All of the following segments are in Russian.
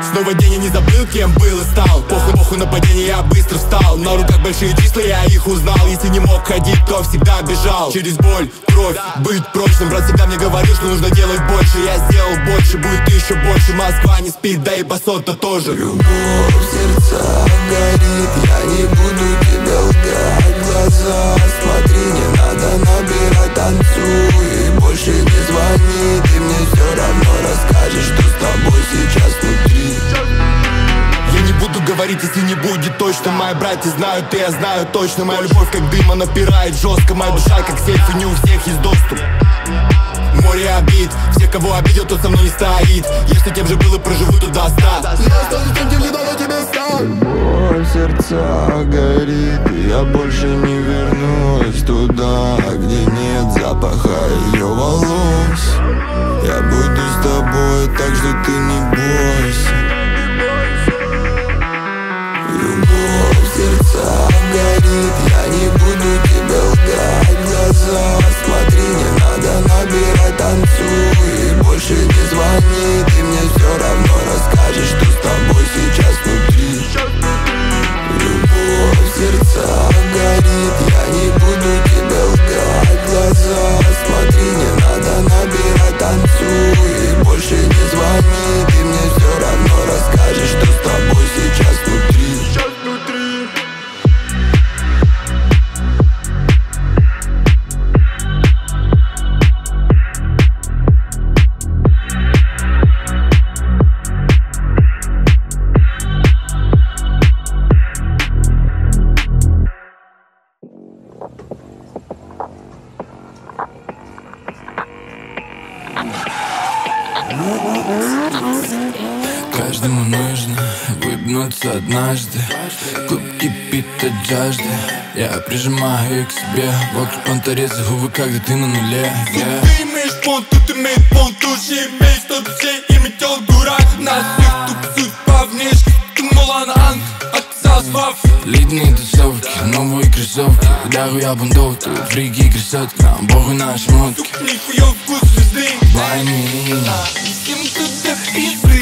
Снова день, я не забыл, кем был и стал. Похуй на падение, я быстро встал. На руках большие числа, я их узнал. Если не мог ходить, то всегда бежал. Через боль, кровь, быть прочным. Брат всегда мне говорил, что нужно делать больше. Я сделал больше, будет еще больше. Москва не спит, да и Басота тоже. Любовь в сердцах горит, я не буду тебе лгать в глаза. Смотри, не надо набирать, танцуй. И больше не звони, ты мне все равно расскажешь, что с тобой сейчас внутри. Я не буду говорить, если не будет точно. Мои братья знают, и я знаю точно. Моя любовь как дым, она напирает жестко. Моя душа как сейф, и не у всех есть доступ. Море обид, все, кого обидел, тот со мной не стоит. Если тем же был и проживу тут до 100. Я останусь тем, кем не дано тебе стал. Любовь в сердцах горит, и я больше не вернусь туда, где нет запаха ее волос. Я буду с тобой, так что ты не бойся. Любовь в сердцах горит, я не буду тебе лгать в глаза. Смотри, не надо набирать, танцуй. И больше не звони, ты мне все равно расскажешь, что с тобой сейчас внутри. Любовь в сердцах горит, я не буду тебе лгать в глаза. Смотри, не надо набирать, танцуй. И больше не звони, ты мне все равно расскажешь, что с тобой сейчас внутри. Каждому нужно выпнуться однажды. Клуб кипит от жажды. Я прижимаю к себе. Вокруг понторезы губы, когда ты на нуле. Ты имеешь пол, тут имеет пол души. Имеешь тот все и метел дурак. Нас всех тупцуют по внешке. Ты Мулана Анг, отказалась в Африке. Лидные тусовки, новые кроссовки. Для хуя бандов, тут фрики и красотки. Нам богу наши мотки. Сука, нихуя вкус звезды. By me. Всем тут до пизды.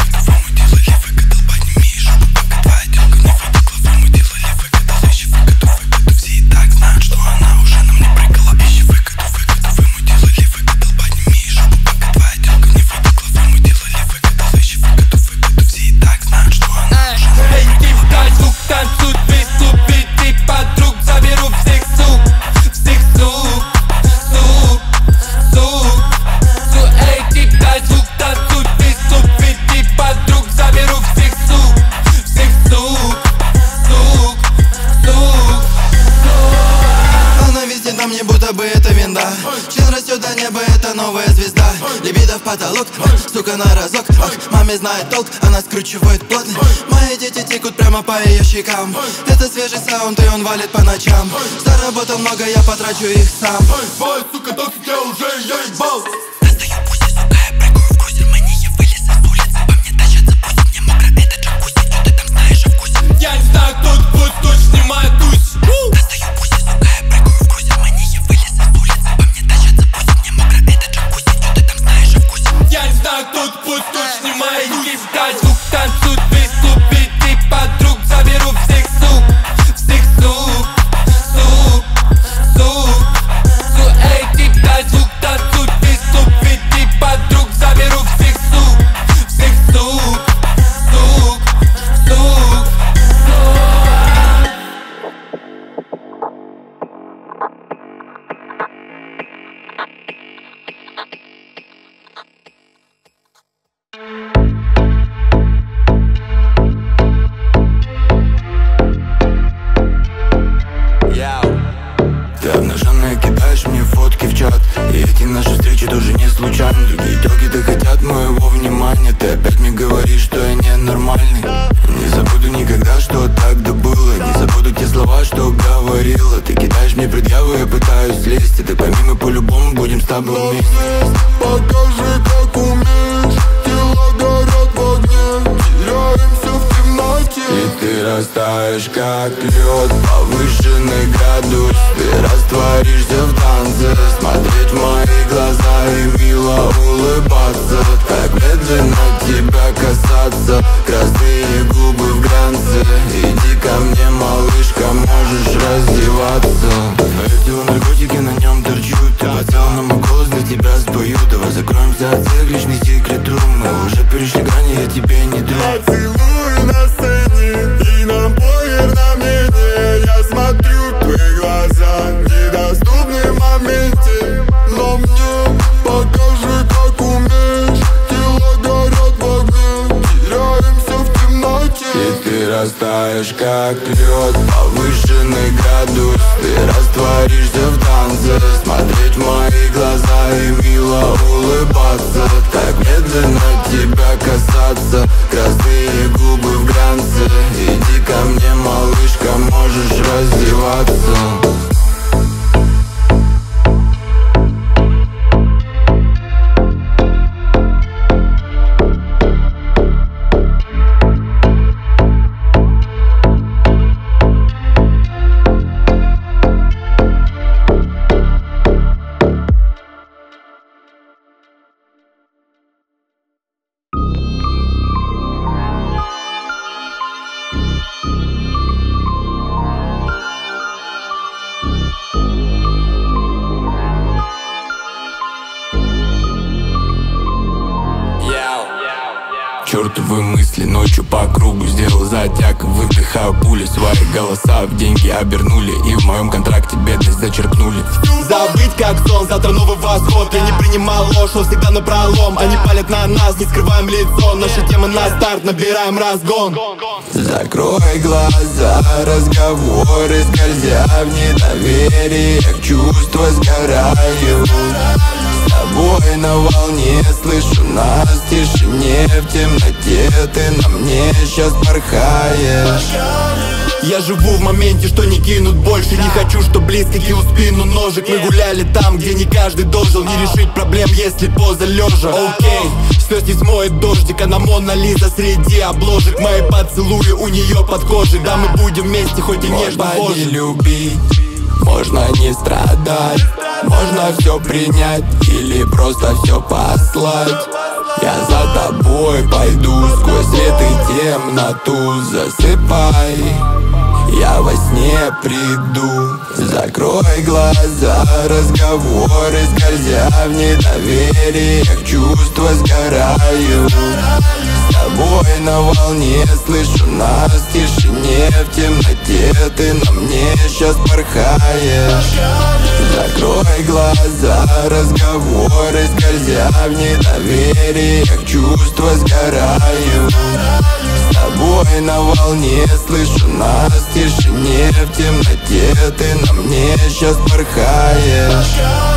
Член растет до неба, это новая звезда. Либидо в потолок, сука, на разок. Маме знает толк, она скручивает плотно. Мои дети текут прямо по ее щекам. Это свежий саунд, и он валит по ночам. Заработал много, я потрачу их сам. Бой, сука, токсик, я уже ебал. Достаю пуси, сука, я прыгаю в крузер. Мания вылез с улицы, по мне тащат запустить. Мне мокро, это джакузи, что ты там знаешь о вкусе? Я не знаю, кто тут будет, точно снимает тусь. Достаю пуси, сука, я прыгаю в крузер. Мания вылез с улицы, по мне тащат запустить. Мне мокро, это джакузи, что ты там знаешь о вкусе? Я не знаю, кто тут будет, точно снимает тусь. Дай звук, танцует весь клуб. Иди, подруг, заберу всех сук. Всех сук, сук, сук. Эй, ты дай звук, танцует весь клуб. Иди, подруг, заберу всех сук. Всех сук, сук, сук. Ты обнаженная, кидаешь мне фотки в чат. И эти наши встречи тоже не случайны. Другие телки-то хотят моего внимания. Ты опять мне говоришь, что я ненормальный. Не забуду никогда, что тогда было. Не забуду те слова, что говорила. Ты кидаешь мне предъявы, я пытаюсь слезть. И ты пойми, мы по-любому будем с тобой вместе. Покажи, как умеешь. Тела горят в огне. Теряемся в темноте. И ты растаешь, как лед. Повышенный градус. Ты растворишься в танце. Смотреть в мои глаза и мило улыбаться. Так медленно тебя касаться. тебе не друг. Поцелуй на сцене и напоир на мнение. Я смотрю в твои глаза, недоступны в моменте. Но мне покажи, как умеешь. Тела горят в огне, теряемся в темноте. И ты растаешь, как лед, повышенный градус. Ты растворишься в танце, смотреть в мои глаза и мило улыбаться. Так медленно тебя касаться, красные губы в глянце. Иди ко мне, малышка, можешь раздеваться. Чёртовы мысли ночью по кругу. Сделал затяг, выдыхаю пули. Свои голоса в деньги обернули, и в моем контракте бедность зачеркнули. Забыть как сон, завтра новый восход. Я не принимал ложь, он всегда напролом. Они палят на нас, не скрываем лицо. Наша тема на старт, набираем разгон. Закрой глаза, разговоры скользя в недовериях, чувства сгорают. С тобой на волне, слышу нас в тишине, в темноте. Ты на мне сейчас порхаешь. Я живу в моменте, что не кинут больше. Не хочу, что близко кил в спину ножик. Мы гуляли там, где не каждый дожил. Не решить проблем, если поза лежа. Окей, слез не смоет дождик. Она Мона Лиза среди обложек. Мои поцелуи у нее под кожей. Да, мы будем вместе, хоть и нежно позже. Можно не любить, можно не страдать, можно все принять или просто все послать. Я за тобой пойду сквозь свет и темноту. Засыпай, я во сне приду. Закрой глаза, разговоры скользя в недовериях, чувства сгорают. С тобой на волне, слышу нас в тишине, в темноте. Ты на мне сейчас порхаешь. Закрой глаза, разговоры скользя в недовериях, чувства сгорают. С тобой на волне, слышу нас в тишине, в темноте. Ты на мне сейчас порхаешь.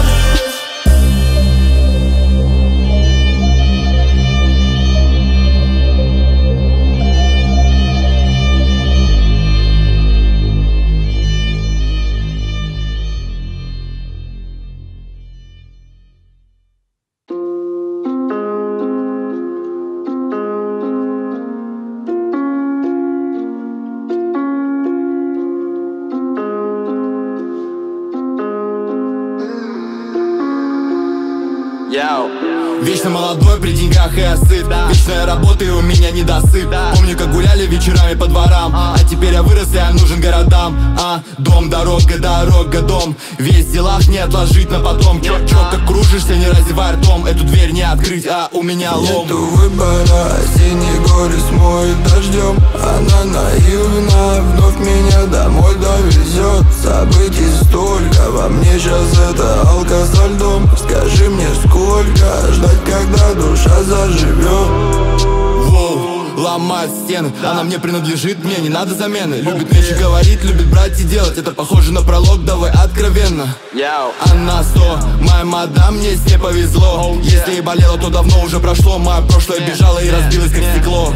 Вечно молодой, при деньгах и осыт. Вечная работа и у меня недосып. Помню, как гуляли вечерами по дворам. А теперь я вырос, я нужен городам. Дом, дорога, дорога, дом. Весь в делах, не отложить на потом. Чё, как кружишься, не разевай ртом. Эту дверь не открыть, а у меня лом. Нету выбора, осенний горе смоет дождем. Она наивна, вновь меня домой довезет. Событий столько, во мне сейчас это алка со льдом. Скажи мне, сколько ждать, когда душа заживет? Воу, ломает стены. Она мне принадлежит, мне не надо замены. Любит меньше говорить, любит брать и делать. Это похоже на пролог, давай откровенно. Она 100, моя мадам, мне с ней повезло. Если и болело, то давно уже прошло. Мое прошлое бежало и разбилось как стекло.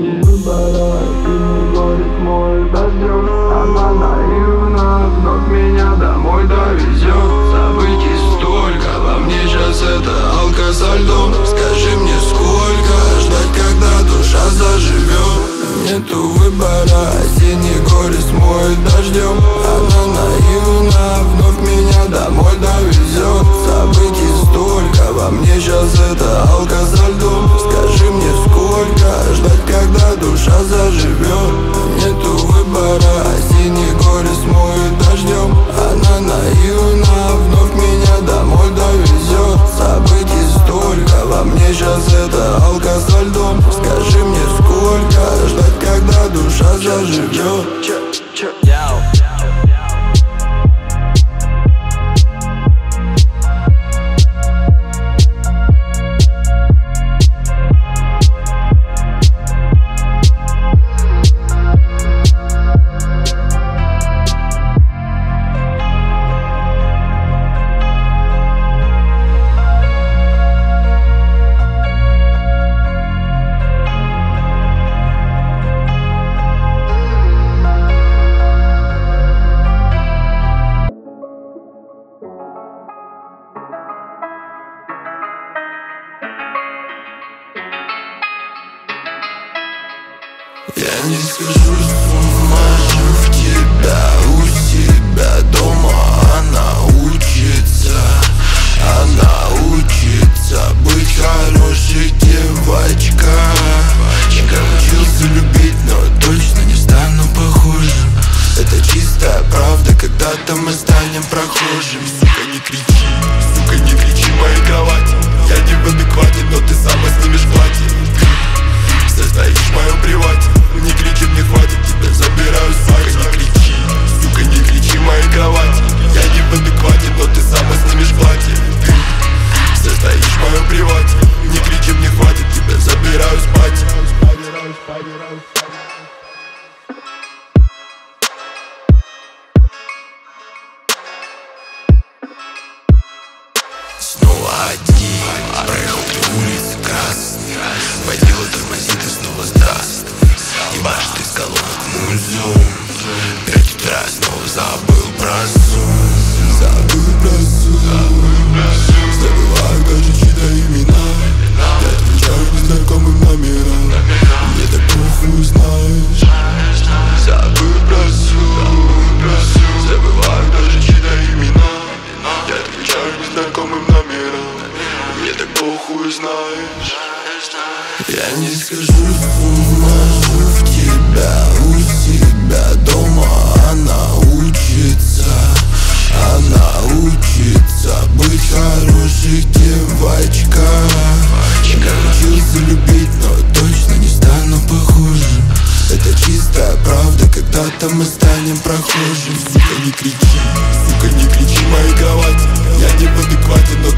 Она наивна, вновь меня домой довезет. Событий столько, во мне сейчас это алка со льдом. Скажи мне, сколько ждать, когда душа заживет? Нету выбора, осенний горе смоет дождем. Она наивна, вновь меня домой довезет. Событий столько, во мне сейчас это алка со льдом. Скажи мне, сколько ждать, когда душа заживет? Нету выбора, осенний горе смоет дождем. Она наивна, вновь меня домой довезет. Событий столько, во мне сейчас это алка со льдом. Скажи мне, заживет. Я не схожу с ума, в тебя, у себя дома. Она учится быть хорошей девочкой. Я учился любить, но точно не стану похожим. Это чистая правда, когда-то мы станем прохожими. Сука, не кричи в моей кровати. Я не в адеквате, но ты сама снимешь платье. Ты стоишь в моем привате. Не кричи, мне хватит, тебя забираю, сука, не кричи в моей кровати. Я не в адеквате, но ты сама снимешь платье. Ты стоишь в моем привате. Не кричи, мне хватит, тебя забираю спать. Снова один, проехал по улице красный. Водила тормозит и снова сдаст. Ебашь ты с колонок мульзум. 5 утра снова забыл про зум. Забываю даже чьи-то имена. Я отвечаю незнакомым номерам. Мне так похуй, знаешь. Забыл про зум. Забываю даже чьи-то имена. Я отвечаю незнакомым номерам. Мне так похуй, знаешь. Я не схожу с ума, в тебя, у себя дома. Она учится быть хорошей девочкой. Я учился любить, но точно не стану похожим. Это чистая правда, когда-то мы станем прохожим. Сука, не кричи в моей кровати. Я не в адеквате, но